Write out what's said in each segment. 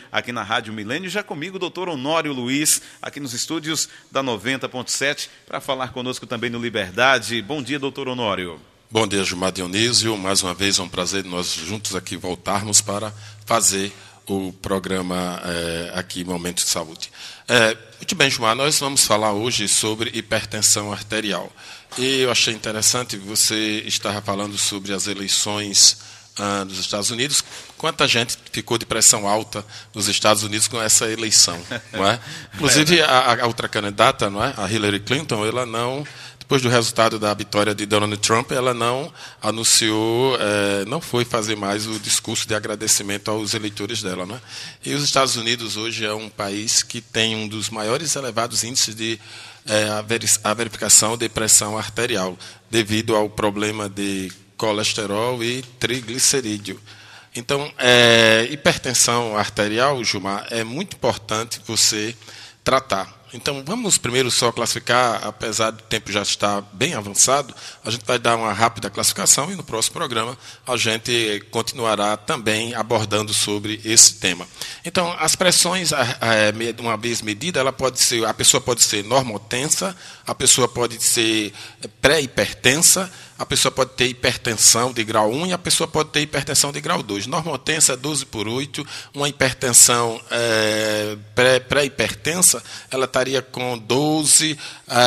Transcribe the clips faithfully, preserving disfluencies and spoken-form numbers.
aqui na Rádio Milênio. Já comigo o doutor Honório Luiz, aqui nos estúdios da noventa ponto sete, para falar conosco também no Liberdade. Bom dia, doutor Honório. Bom dia, Gilmar Dionísio. Mais uma vez é um prazer nós juntos aqui voltarmos para fazer o programa é, aqui, Momento de Saúde. É, muito bem, Gilmar, nós vamos falar hoje sobre hipertensão arterial. E eu achei interessante, você estava falando sobre as eleições ah, dos Estados Unidos. Quanta gente ficou de pressão alta nos Estados Unidos com essa eleição, não é? Inclusive, a, a outra candidata, não é? A Hillary Clinton, ela não... Depois do resultado da vitória de Donald Trump, ela não anunciou, é, não foi fazer mais o discurso de agradecimento aos eleitores dela, né? E os Estados Unidos hoje é um país que tem um dos maiores elevados índices de é, a verificação de pressão arterial, devido ao problema de colesterol e triglicerídeo. Então, é, hipertensão arterial, Gilmar, é muito importante você tratar. Então, vamos primeiro só classificar, apesar do tempo já estar bem avançado, a gente vai dar uma rápida classificação e no próximo programa a gente continuará também abordando sobre esse tema. Então, as pressões, uma vez medida, ela pode ser, a pessoa pode ser normotensa, a pessoa pode ser pré-hipertensa, a pessoa pode ter hipertensão de grau um e a pessoa pode ter hipertensão de grau dois. Normotensa é doze por oito, uma hipertensão é, pré-hipertensa, ela estaria com doze,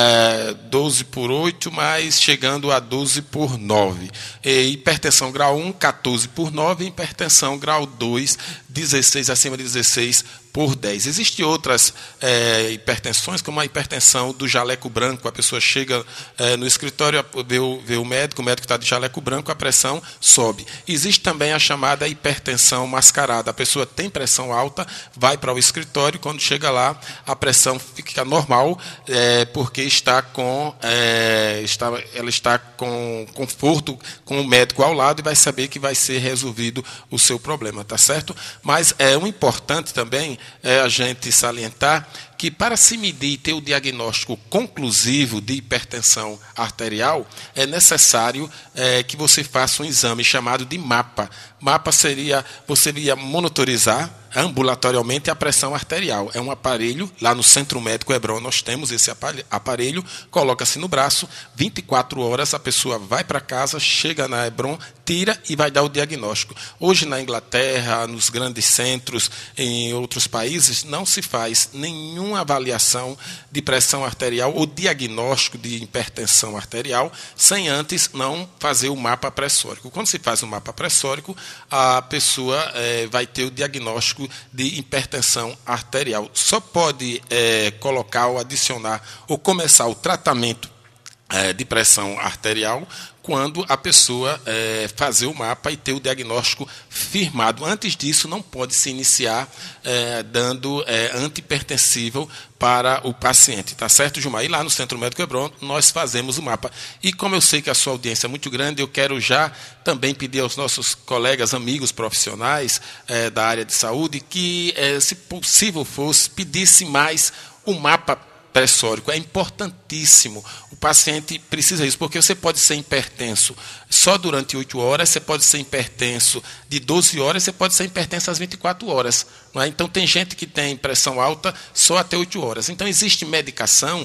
é, doze por oito, mas chegando a doze por nove. E hipertensão grau um, quatorze por nove, e hipertensão grau dois, dezesseis, acima de dezesseis por dez. Existem outras é, hipertensões, como a hipertensão do jaleco branco. A pessoa chega é, no escritório, vê o, vê o médico, o médico está de jaleco branco, a pressão sobe. Existe também a chamada hipertensão mascarada. A pessoa tem pressão alta, vai para o escritório, quando chega lá, a pressão fica normal, é, porque está com, é, está, ela está com conforto com o médico ao lado e vai saber que vai ser resolvido o seu problema, tá certo? Mas é um importante também é a gente salientar que para se medir e ter o diagnóstico conclusivo de hipertensão arterial, é necessário é, que você faça um exame chamado de mapa. Mapa seria, você ia monitorizar ambulatorialmente a pressão arterial. É um aparelho, lá no Centro Médico Hebron nós temos esse aparelho, coloca-se no braço, vinte e quatro horas a pessoa vai para casa, chega na Hebron, tira e vai dar o diagnóstico. Hoje na Inglaterra, nos grandes centros, em outros países, não se faz nenhuma avaliação de pressão arterial ou diagnóstico de hipertensão arterial sem antes não fazer o mapa pressórico. Quando se faz o mapa pressórico, a pessoa é, vai ter o diagnóstico de hipertensão arterial. Só pode é, colocar ou adicionar ou começar o tratamento é, de pressão arterial quando a pessoa é, fazer o mapa e ter o diagnóstico firmado. Antes disso, não pode se iniciar é, dando é, antihipertensível para o paciente. Tá certo, Gilmar? E lá no Centro Médico Hebron, nós fazemos o mapa. E como eu sei que a sua audiência é muito grande, eu quero já também pedir aos nossos colegas, amigos profissionais é, da área de saúde que, é, se possível fosse, pedisse mais o mapa pressórico. É importantíssimo. O paciente precisa disso, porque você pode ser hipertenso só durante oito horas, você pode ser hipertenso de doze horas, você pode ser hipertenso às vinte e quatro horas. Não é? Então, tem gente que tem pressão alta só até oito horas. Então, existe medicação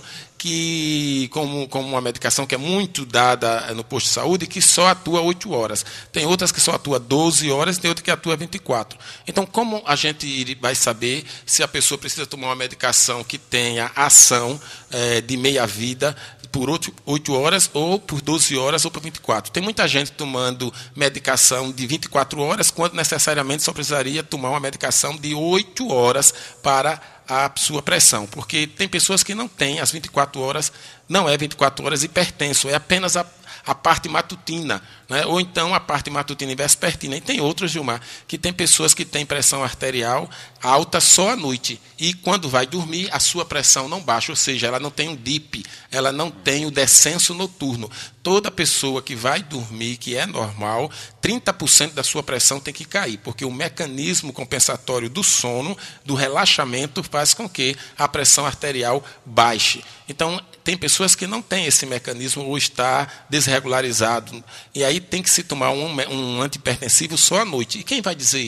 que, como, como uma medicação que é muito dada no posto de saúde, que só atua oito horas. Tem outras que só atua doze horas e tem outra que atua vinte e quatro. Então, como a gente vai saber se a pessoa precisa tomar uma medicação que tenha ação é, de meia-vida por oito horas, ou por doze horas, ou por vinte e quatro. Tem muita gente tomando medicação de vinte e quatro horas, quando necessariamente só precisaria tomar uma medicação de oito horas para a sua pressão, porque tem pessoas que não têm as vinte e quatro horas, não é vinte e quatro horas hipertenso, é apenas a, a parte matutina, né? Ou então a parte matutina e vespertina. E tem outros, Gilmar, que tem pessoas que têm pressão arterial alta só à noite, e quando vai dormir, a sua pressão não baixa, ou seja, ela não tem um dip, ela não tem o descenso noturno. Toda pessoa que vai dormir, que é normal, trinta por cento da sua pressão tem que cair, porque o mecanismo compensatório do sono, do relaxamento, faz com que a pressão arterial baixe. Então, tem pessoas que não têm esse mecanismo ou está desregularizado, e aí tem que se tomar um, um antihipertensivo só à noite. E quem vai dizer isso?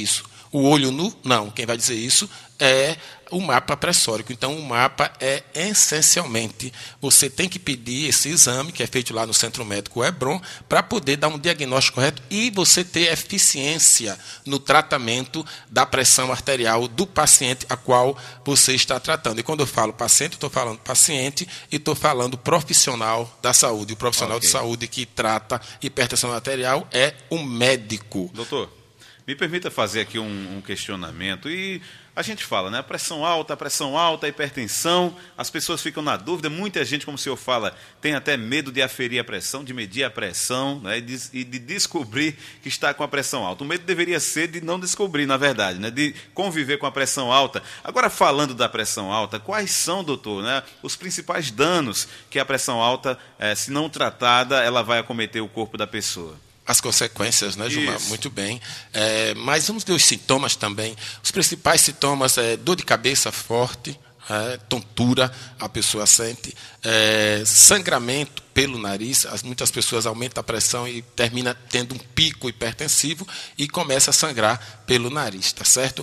O olho nu? Não. Quem vai dizer isso é o mapa pressórico. Então, o mapa é, essencialmente, você tem que pedir esse exame, que é feito lá no Centro Médico Hebron, para poder dar um diagnóstico correto e você ter eficiência no tratamento da pressão arterial do paciente a qual você está tratando. E quando eu falo paciente, estou falando paciente e estou falando profissional da saúde. O profissional okay. de saúde que trata hipertensão arterial é o médico. Doutor, me permita fazer aqui um, um questionamento. E a gente fala, né? Pressão alta, pressão alta, hipertensão. As pessoas ficam na dúvida. Muita gente, como o senhor fala, tem até medo de aferir a pressão, de medir a pressão, né? e, de, e de descobrir que está com a pressão alta. O medo deveria ser de não descobrir, na verdade, né? De conviver com a pressão alta. Agora, falando da pressão alta, quais são, doutor, né? os principais danos que a pressão alta, eh, se não tratada, ela vai acometer o corpo da pessoa? As consequências, né, Gilmar? Isso. Muito bem. É, mas vamos ver os sintomas também. Os principais sintomas é dor de cabeça forte, é, tontura, a pessoa sente, é, sangramento pelo nariz. As, muitas pessoas aumentam a pressão e termina tendo um pico hipertensivo e começa a sangrar pelo nariz, tá certo?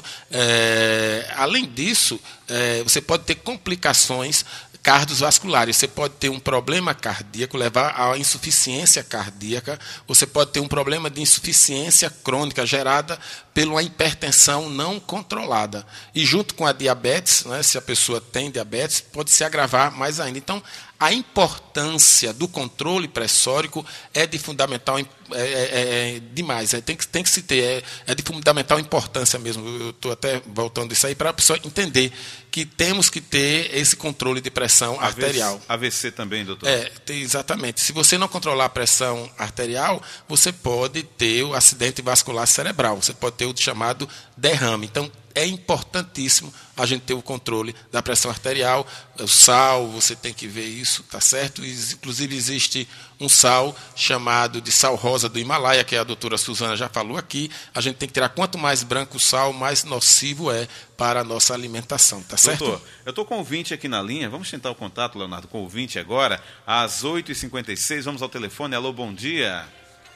É, além disso, é, você pode ter complicações cardiovasculares. Você pode ter um problema cardíaco, levar à insuficiência cardíaca. Você pode ter um problema de insuficiência crônica gerada por uma hipertensão não controlada. E junto com a diabetes, né, se a pessoa tem diabetes, pode se agravar mais ainda. Então, a importância do controle pressórico é de fundamental, é, é, é demais, é, tem, que, tem que se ter, é, é de fundamental importância mesmo. Eu estou até voltando isso aí para a pessoa entender que temos que ter esse controle de pressão arterial. A V C também, doutor? É, exatamente. Se você não controlar a pressão arterial, você pode ter o acidente vascular cerebral, você pode ter o chamado derrame. Então, é importantíssimo a gente ter o controle da pressão arterial. O sal, você tem que ver isso, tá certo? Inclusive, existe um sal chamado de sal rosa do Himalaia, que a doutora Suzana já falou aqui. A gente tem que tirar quanto mais branco o sal, mais nocivo é para a nossa alimentação, tá certo? Doutor, eu estou com o ouvinte aqui na linha. Vamos tentar o contato, Leonardo, com o ouvinte agora, às oito e cinquenta e seis. Vamos ao telefone. Alô, bom dia.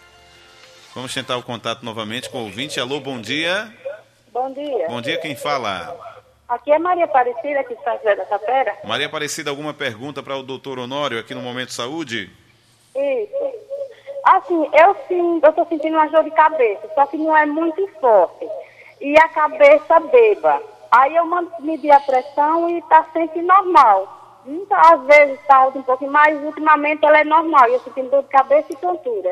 Vamos tentar o contato novamente com o ouvinte. Alô, bom dia. Bom dia. Bom dia, quem fala? Aqui é Maria Aparecida, aqui de São José da Tapera. Maria Aparecida, alguma pergunta para o doutor Honório aqui no Momento Saúde? Isso. Assim, eu sim, eu estou sentindo uma dor de cabeça, só que não é muito forte. E a cabeça beba. Aí eu mando medir a pressão e está sempre normal. Então, às vezes está alta um pouquinho mais, ultimamente ela é normal. E eu sentindo dor de cabeça e tontura.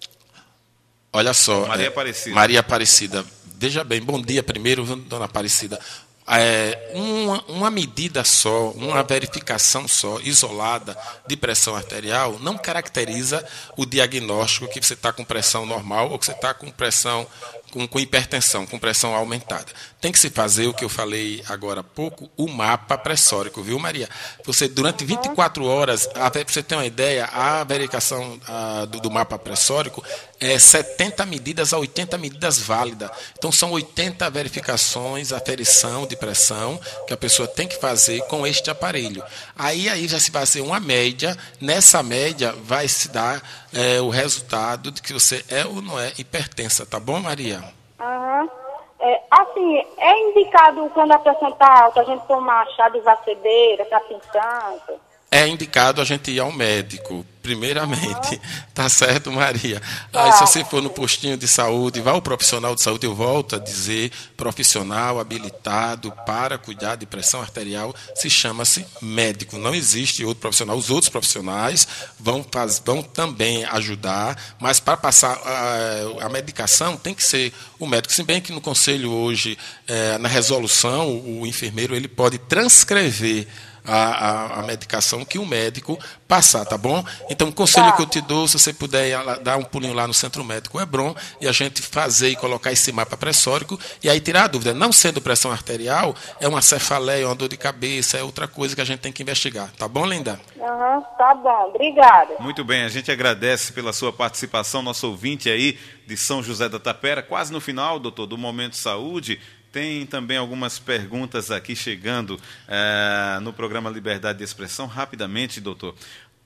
Olha só. Maria é, Aparecida. Maria Aparecida. Veja bem, bom dia primeiro, dona Aparecida. É, uma, uma medida só, uma verificação só, isolada, de pressão arterial, não caracteriza o diagnóstico que você está com pressão normal ou que você está com pressão, com, com hipertensão, com pressão aumentada. Tem que se fazer o que eu falei agora há pouco, o mapa pressórico, viu, Maria? Você, durante vinte e quatro horas, para você ter uma ideia, a verificação a, do, do mapa pressórico é setenta medidas a oitenta medidas válidas. Então, são oitenta verificações, aferição de pressão que a pessoa tem que fazer com este aparelho. Aí, aí já se vai fazer uma média. Nessa média vai se dar é, o resultado de que você é ou não é hipertensa. Tá bom, Maria? Aham. É, assim, é indicado quando a pressão está alta, a gente tomar chá de vacedeira, capim santo? É indicado a gente ir ao médico, primeiramente. Tá certo, Maria? Tá. Aí, se você for no postinho de saúde, vá ao profissional de saúde, eu volto a dizer, profissional habilitado para cuidar de pressão arterial, se chama-se médico. Não existe outro profissional. Os outros profissionais vão, faz, vão também ajudar, mas para passar a, a medicação tem que ser o médico. Se bem que no conselho hoje, é, na resolução, o enfermeiro ele pode transcrever A, a, a medicação que o médico passar, tá bom? Então, o conselho tá. que eu te dou, se você puder ir lá, dar um pulinho lá no Centro Médico Hebron e a gente fazer e colocar esse mapa pressórico e aí tirar a dúvida. Não sendo pressão arterial, é uma cefaleia, uma dor de cabeça, é outra coisa que a gente tem que investigar. Tá bom, linda? Aham, uhum, tá bom. Obrigada. Muito bem, a gente agradece pela sua participação, nosso ouvinte aí de São José da Tapera, quase no final, doutor, do Momento Saúde. Tem também algumas perguntas aqui chegando é, no programa Liberdade de Expressão. Rapidamente, doutor.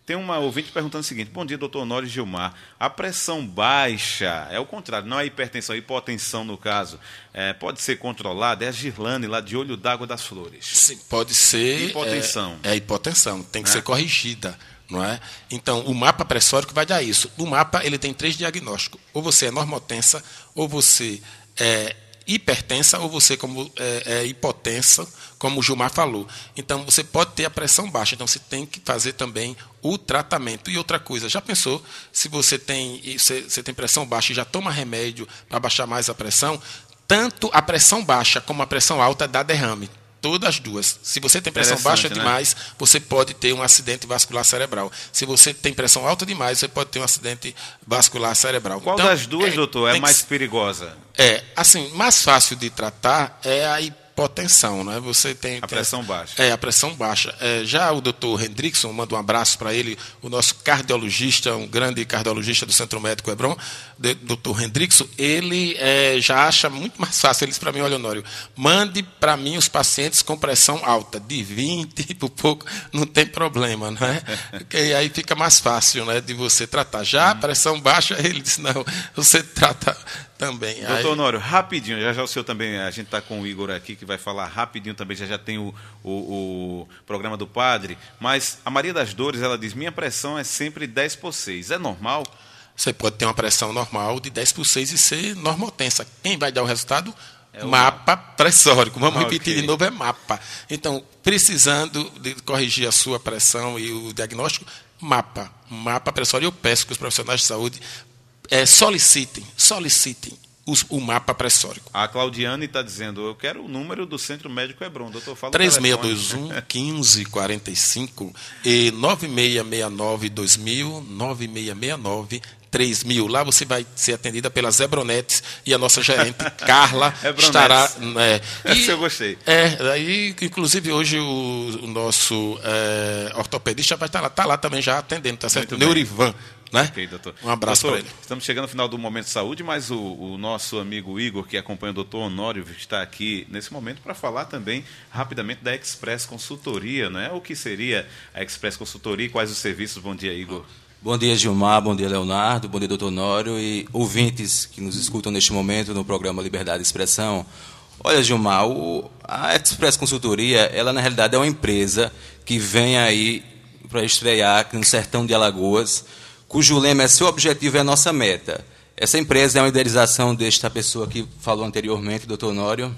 Tem uma ouvinte perguntando o seguinte: bom dia, doutor Honório e Gilmar. A pressão baixa, é o contrário, não é hipertensão, é hipotensão no caso, é, pode ser controlada? É a Girlane lá de Olho d'Água das Flores. Sim, pode ser. Hipotensão. É, é hipotensão, tem que É. ser corrigida. Não é? Então, o mapa pressórico vai dar isso. No mapa, ele tem três diagnósticos. Ou você é normotensa, ou você é hipertensa, ou você como é, é hipotensa, como o Gilmar falou. Então, você pode ter a pressão baixa. Então, você tem que fazer também o tratamento. E outra coisa, já pensou, se você tem, você, você tem pressão baixa e já toma remédio para baixar mais a pressão, tanto a pressão baixa como a pressão alta dá derrame. Todas as duas. Se você tem pressão baixa né? demais, você pode ter um acidente vascular cerebral. Se você tem pressão alta demais, você pode ter um acidente vascular cerebral. Qual então, das duas, é, doutor, é tem mais que, perigosa? É, assim, mais fácil de tratar é a hipotensão, né? Você tem A pressão baixa. É, a pressão baixa. É, já o doutor Hendrickson, manda um abraço para ele, o nosso cardiologista, um grande cardiologista do Centro Médico Hebron, doutor Hendrickson, ele é, já acha muito mais fácil. Ele disse para mim: olha, Honório, mande para mim os pacientes com pressão alta, de vinte por pouco, não tem problema, né? Porque aí fica mais fácil, né, de você tratar. Já a pressão baixa, ele disse: não, você trata também. Doutor Aí, Honório, rapidinho, já já o senhor também, a gente está com o Igor aqui, que vai falar rapidinho também, já já tem o, o, o programa do padre, mas a Maria das Dores, ela diz: minha pressão é sempre dez por seis, é normal? você pode ter uma pressão normal de dez por seis e ser normotensa. Quem vai dar o resultado? É o mapa pressórico. Vamos Ah, repetir ok. de novo, é mapa. Então, precisando de corrigir a sua pressão e o diagnóstico, mapa. Mapa pressórico. Eu peço que os profissionais de saúde é, solicitem, solicitem os, o mapa pressórico. A Claudiane está dizendo: eu quero o número do Centro Médico Hebron. Doutor, fala o três seis telefone. dois um, um cinco quatro cinco e nove seis seis nove dois mil, nove seis seis nove três mil. Lá você vai ser atendida pelas Hebronetes e a nossa gerente Carla Hebronetes. estará. É, Essa eu gostei. É, aí, inclusive hoje o, o nosso é, ortopedista vai estar lá, está lá também já atendendo, tá certo? Muito bem. Neurivan, né? Ok, doutor. Um abraço Doutor, para ele. Estamos chegando ao final do Momento de Saúde, mas o, o nosso amigo Igor, que acompanha o doutor Honório, está aqui nesse momento para falar também rapidamente da Express Consultoria, né? O que seria a Express Consultoria e quais os serviços? Bom dia, Igor. Bom dia, Gilmar, bom dia, Leonardo, bom dia, doutor Honório e ouvintes que nos escutam neste momento no programa Liberdade de Expressão. Olha, Gilmar, o, a Express Consultoria, ela na realidade é uma empresa que vem aí para estrear aqui no sertão de Alagoas, cujo lema é seu objetivo é a nossa meta. Essa empresa é uma idealização desta pessoa que falou anteriormente, doutor Honório,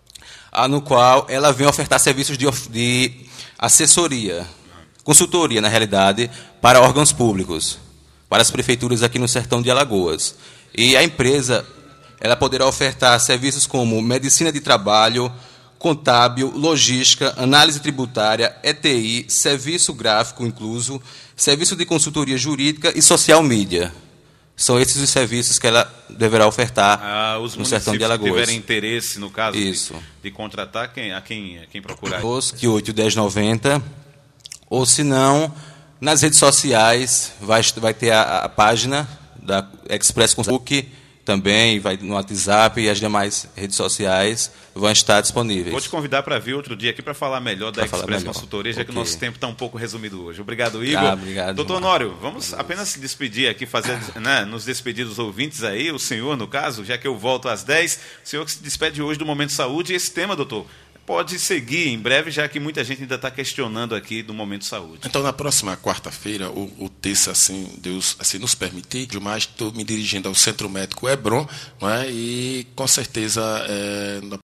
a, no qual ela vem ofertar serviços de, of- de assessoria, consultoria, na realidade, para órgãos públicos, para as prefeituras aqui no sertão de Alagoas. E a empresa ela poderá ofertar serviços como medicina de trabalho, contábil, logística, análise tributária, E T I, serviço gráfico incluso, serviço de consultoria jurídica e social media. São esses os serviços que ela deverá ofertar Ah, os no sertão municípios de Alagoas. que tiverem interesse, no caso, de, Isso. de contratar, quem, a, quem, a quem procurar? Que oito dez noventa, ou se não, nas redes sociais, vai, vai ter a, a página da Express Consultoria, também vai no WhatsApp e as demais redes sociais vão estar disponíveis. Vou te convidar para vir outro dia aqui para falar melhor da Pra falar Express melhor. Consultoria, já que o Ok. nosso tempo está um pouco resumido hoje. Obrigado, Igor. Ah, obrigado, Doutor Gilmar. Honório, vamos apenas se despedir aqui, fazer, né, nos despedir dos ouvintes aí, o senhor, no caso, já que eu volto às dez. O senhor que se despede hoje do Momento Saúde. E esse tema, doutor, pode seguir em breve, já que muita gente ainda está questionando aqui do Momento Saúde. Então, na próxima quarta-feira, ou, ou terça, assim, Deus assim nos permitir, demais estou me dirigindo ao Centro Médico Hebron, não é? E, com certeza, é, na